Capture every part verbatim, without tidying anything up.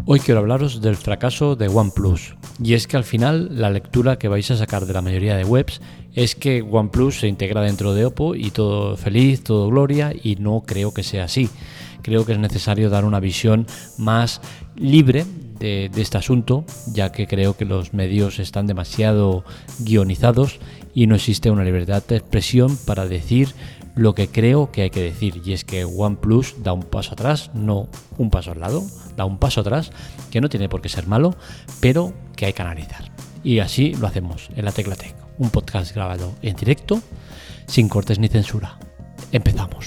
Hoy quiero hablaros del fracaso de OnePlus, y es que al final la lectura que vais a sacar de la mayoría de webs es que OnePlus se integra dentro de Oppo y todo feliz, todo gloria, y no creo que sea así. Creo que es necesario dar una visión más libre de, de este asunto, ya que creo que los medios están demasiado guionizados y no existe una libertad de expresión para decir lo que creo que hay que decir, y es que OnePlus da un paso atrás, no un paso al lado, da un paso atrás, que no tiene por qué ser malo, pero que hay que analizar. Y así lo hacemos en La Tecla Tech, un podcast grabado en directo, sin cortes ni censura. Empezamos.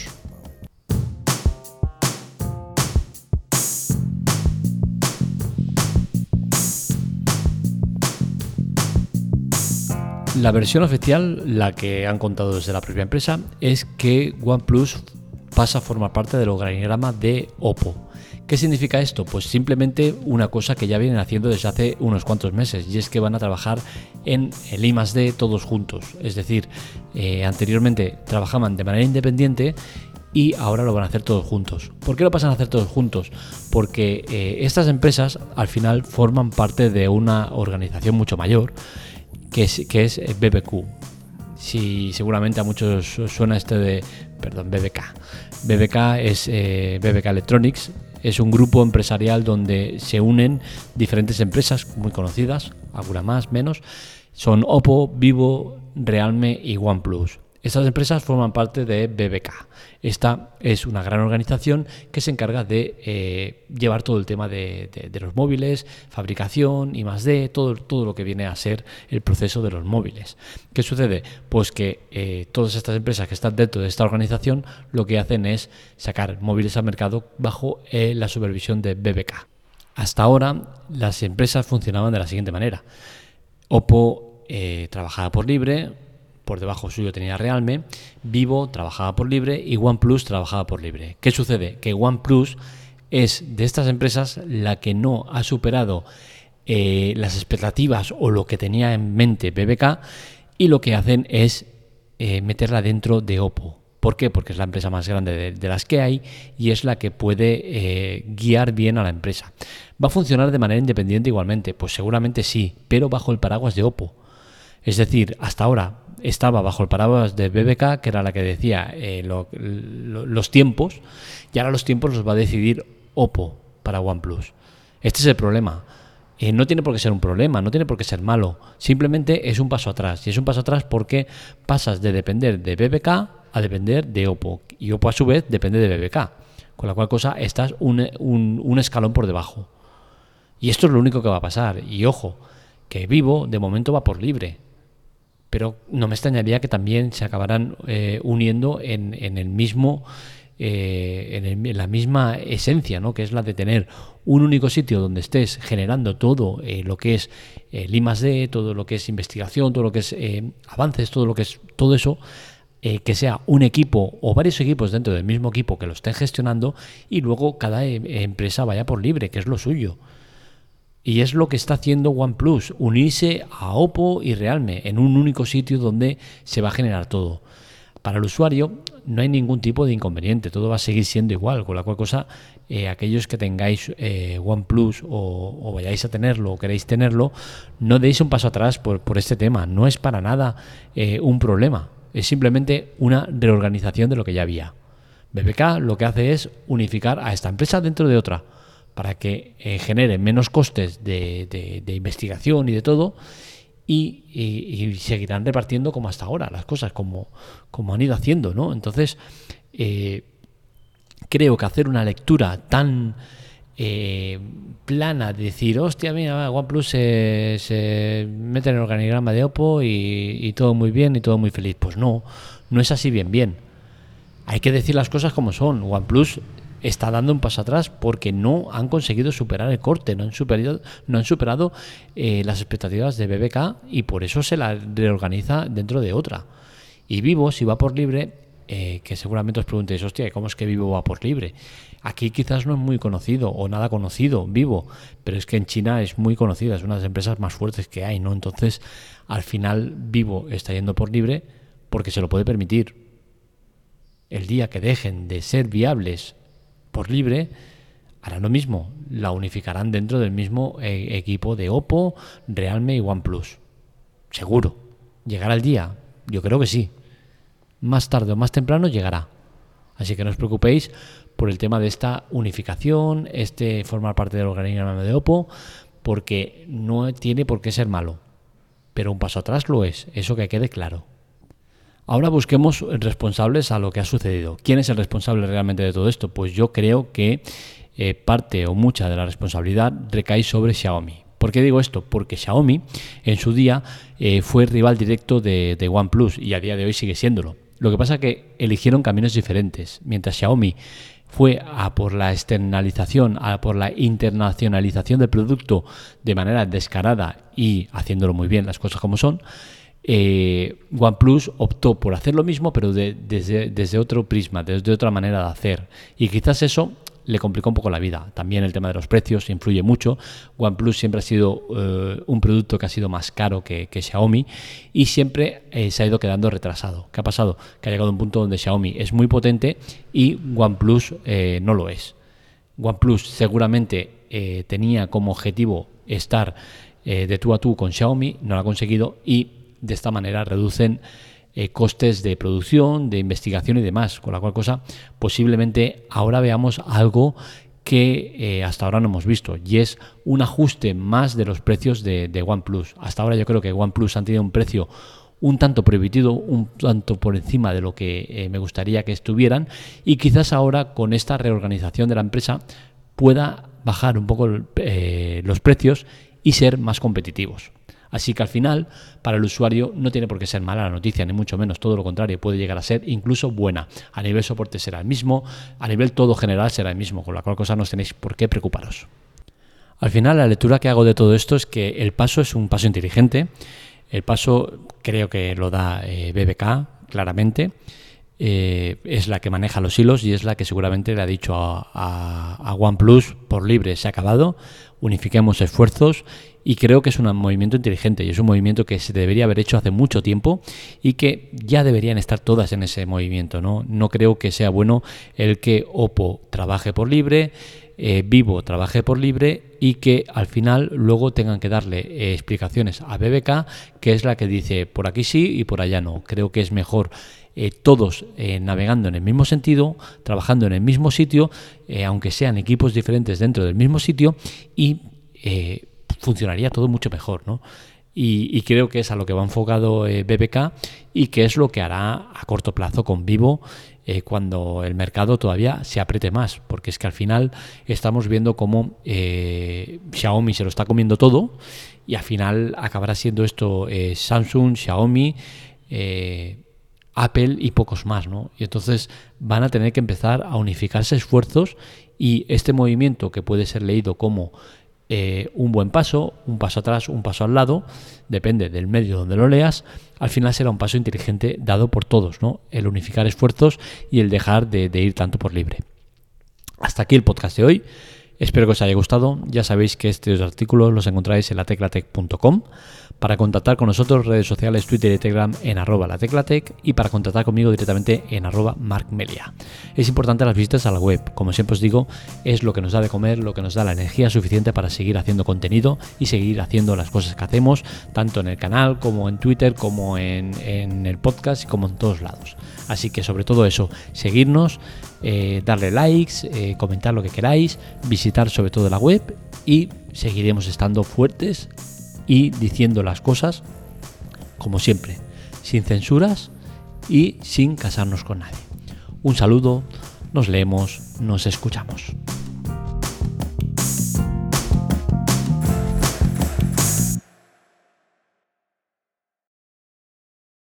La versión oficial, la que han contado desde la propia empresa, es que OnePlus pasa a formar parte del organigrama de Oppo. ¿Qué significa esto? Pues simplemente una cosa que ya vienen haciendo desde hace unos cuantos meses, y es que van a trabajar en el I más D todos juntos. Es decir, eh, anteriormente trabajaban de manera independiente y ahora lo van a hacer todos juntos. ¿Por qué lo pasan a hacer todos juntos? Porque eh, estas empresas al final forman parte de una organización mucho mayor, que es, que es B B Q. Si seguramente a muchos os suena este de, perdón, B B K. B B K es eh, B B K Electronics, es un grupo empresarial donde se unen diferentes empresas muy conocidas, algunas más, menos. Son Oppo, Vivo, Realme y OnePlus. Estas empresas forman parte de B B K. Esta es una gran organización que se encarga de eh, llevar todo el tema de, de, de los móviles, fabricación, I más D, todo, todo lo que viene a ser el proceso de los móviles. ¿Qué sucede? Pues que eh, todas estas empresas que están dentro de esta organización lo que hacen es sacar móviles al mercado bajo eh, la supervisión de B B K. Hasta ahora las empresas funcionaban de la siguiente manera. Oppo eh, trabajaba por libre, por debajo suyo tenía Realme, Vivo trabajaba por libre y OnePlus trabajaba por libre. ¿Qué sucede? Que OnePlus es de estas empresas la que no ha superado eh, las expectativas o lo que tenía en mente B B K, y lo que hacen es eh, meterla dentro de Oppo. ¿Por qué? Porque es la empresa más grande de, de las que hay y es la que puede eh, guiar bien a la empresa. ¿Va a funcionar de manera independiente igualmente? Pues seguramente sí, pero bajo el paraguas de Oppo. Es decir, hasta ahora estaba bajo el paraguas de B B K, que era la que decía eh, lo, lo, los tiempos, y ahora los tiempos los va a decidir Oppo para OnePlus. Este es el problema. Eh, no tiene por qué ser un problema, no tiene por qué ser malo, simplemente es un paso atrás, y es un paso atrás porque pasas de depender de B B K a depender de Oppo, y Oppo a su vez depende de B B K, con la cual cosa estás un, un, un escalón por debajo. Y esto es lo único que va a pasar, y ojo, que Vivo de momento va por libre, pero no me extrañaría que también se acabaran eh, uniendo en, en el mismo eh, en, el, en la misma esencia, ¿no? Que es la de tener un único sitio donde estés generando todo eh, lo que es el I más D, todo lo que es investigación, todo lo que es eh, avances, todo lo que es todo eso, eh, que sea un equipo o varios equipos dentro del mismo equipo que lo estén gestionando, y luego cada eh, empresa vaya por libre, que es lo suyo. Y es lo que está haciendo OnePlus, unirse a Oppo y Realme en un único sitio donde se va a generar todo. Para el usuario no hay ningún tipo de inconveniente, todo va a seguir siendo igual, con la cual cosa eh, aquellos que tengáis eh, OnePlus o, o vayáis a tenerlo o queréis tenerlo, no deis un paso atrás por, por este tema, no es para nada eh, un problema, es simplemente una reorganización de lo que ya había. B B K lo que hace es unificar a esta empresa dentro de otra, para que eh, genere menos costes de, de, de investigación y de todo, y, y, y seguirán repartiendo como hasta ahora las cosas, como, como han ido haciendo, ¿no? Entonces, eh, creo que hacer una lectura tan eh, plana, de decir, hostia, mira, OnePlus se, se mete en el organigrama de Oppo y, y todo muy bien y todo muy feliz, pues no, no es así bien bien. Hay que decir las cosas como son. OnePlus está dando un paso atrás porque no han conseguido superar el corte, no han superado, no han superado eh, las expectativas de B B K, y por eso se la reorganiza dentro de otra. Y Vivo, si va por libre, eh, que seguramente os preguntéis, hostia, ¿cómo es que Vivo va por libre? Aquí quizás no es muy conocido o nada conocido Vivo, pero es que en China es muy conocida, es una de las empresas más fuertes que hay, ¿no? Entonces, al final Vivo está yendo por libre porque se lo puede permitir. El día que dejen de ser viables por libre, harán lo mismo, la unificarán dentro del mismo eh, equipo de Oppo, Realme y OnePlus. Seguro. ¿Llegará el día? Yo creo que sí. Más tarde o más temprano llegará. Así que no os preocupéis por el tema de esta unificación, este formar parte del organigrama de Oppo, porque no tiene por qué ser malo. Pero un paso atrás lo es, eso que quede claro. Ahora busquemos responsables a lo que ha sucedido. ¿Quién es el responsable realmente de todo esto? Pues yo creo que eh, parte o mucha de la responsabilidad recae sobre Xiaomi. ¿Por qué digo esto? Porque Xiaomi en su día eh, fue rival directo de, de OnePlus y a día de hoy sigue siéndolo. Lo que pasa es que eligieron caminos diferentes. Mientras Xiaomi fue a por la externalización, a por la internacionalización del producto de manera descarada y haciéndolo muy bien, las cosas como son, eh, OnePlus optó por hacer lo mismo, pero de, desde, desde otro prisma, desde otra manera de hacer. Y quizás eso le complicó un poco la vida. También el tema de los precios influye mucho. OnePlus siempre ha sido eh, un producto que ha sido más caro que, que Xiaomi y siempre eh, se ha ido quedando retrasado. ¿Qué ha pasado? Que ha llegado a un punto donde Xiaomi es muy potente y OnePlus eh, no lo es. OnePlus seguramente eh, tenía como objetivo estar eh, de tú a tú con Xiaomi, no lo ha conseguido y de esta manera reducen Eh, costes de producción, de investigación y demás, con la cual cosa posiblemente ahora veamos algo que eh, hasta ahora no hemos visto y es un ajuste más de los precios de, de OnePlus. Hasta ahora yo creo que OnePlus han tenido un precio un tanto prohibitivo, un tanto por encima de lo que eh, me gustaría que estuvieran y quizás ahora con esta reorganización de la empresa pueda bajar un poco eh, los precios y ser más competitivos. Así que al final, para el usuario no tiene por qué ser mala la noticia, ni mucho menos, todo lo contrario, puede llegar a ser incluso buena. A nivel soporte será el mismo, a nivel todo general será el mismo, con la cual cosa no tenéis por qué preocuparos. Al final, la lectura que hago de todo esto es que el paso es un paso inteligente. El paso creo que lo da eh, B B K claramente. Eh, es la que maneja los hilos y es la que seguramente le ha dicho a, a, a OnePlus por libre, se ha acabado, unifiquemos esfuerzos y creo que es un movimiento inteligente y es un movimiento que se debería haber hecho hace mucho tiempo y que ya deberían estar todas en ese movimiento, ¿no? No creo que sea bueno el que Oppo trabaje por libre, eh, Vivo trabaje por libre y que al final luego tengan que darle eh, explicaciones a B B K, que es la que dice por aquí sí y por allá no. Creo que es mejor Eh, todos eh, navegando en el mismo sentido, trabajando en el mismo sitio, eh, aunque sean equipos diferentes dentro del mismo sitio y eh, funcionaría todo mucho mejor, ¿no? Y, y creo que es a lo que va enfocado eh, B B K y que es lo que hará a corto plazo con Vivo eh, cuando el mercado todavía se apriete más, porque es que al final estamos viendo cómo eh, Xiaomi se lo está comiendo todo y al final acabará siendo esto eh, Samsung, Xiaomi, eh, Apple y pocos más, ¿no? Y entonces van a tener que empezar a unificarse esfuerzos y este movimiento que puede ser leído como eh, un buen paso, un paso atrás, un paso al lado, depende del medio donde lo leas, al final será un paso inteligente dado por todos, ¿no? El unificar esfuerzos y el dejar de, de ir tanto por libre. Hasta aquí el podcast de hoy. Espero que os haya gustado. Ya sabéis que estos artículos los encontráis en la teclatec punto com. Para contactar con nosotros, redes sociales, Twitter y Telegram en arroba lateclatec y para contactar conmigo directamente en arroba markmelia. Es importante las visitas a la web. Como siempre os digo, es lo que nos da de comer, lo que nos da la energía suficiente para seguir haciendo contenido y seguir haciendo las cosas que hacemos, tanto en el canal como en Twitter, como en, en el podcast y como en todos lados. Así que sobre todo eso, seguirnos, eh, darle likes, eh, comentar lo que queráis, visitar sobre todo la web y seguiremos estando fuertes y diciendo las cosas como siempre, sin censuras y sin casarnos con nadie. Un saludo, nos leemos, nos escuchamos.